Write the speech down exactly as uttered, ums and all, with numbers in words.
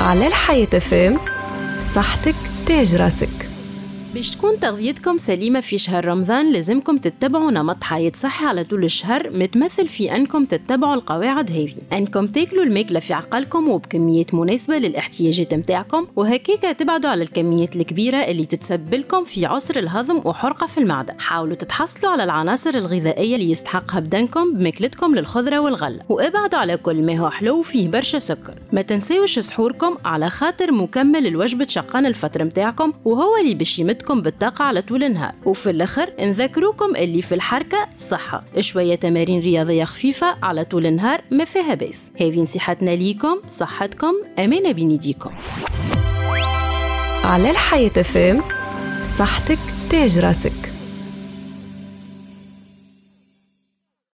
على الحياة فام، صحتك تاج راسك. باش تكون تغذيتكم سليمة في شهر رمضان لازمكم تتبعوا نمط حياة صحي على طول الشهر، متمثل في أنكم تتبعوا القواعد هذه: أنكم تاكلوا الماكلة في عقلكم وبكميات مناسبة للاحتياجات متاعكم، وهكيكا تبعدوا على الكميات الكبيرة اللي تتسبب لكم في عسر الهضم وحرقة في المعدة. حاولوا تتحصلوا على العناصر الغذائية اللي يستحقها بدنكم بماكلتكم للخضرة والغلة، وابعدوا على كل ما هو حلو فيه برشا سكر. ما تنسيوش سحوركم على خاطر مكمل الوجبة شقان الفطر متاعكم، وهو اللي باش يمدكم بالطاقة على طول النهار. وفي الآخر نذكروكم اللي في الحركة صحة، شوية تمارين رياضية خفيفة على طول النهار ما فيها بس. هذه نصيحتنا ليكم، صحتكم أمانة بين يديكم. على الحياة فام، صحتك تاج راسك.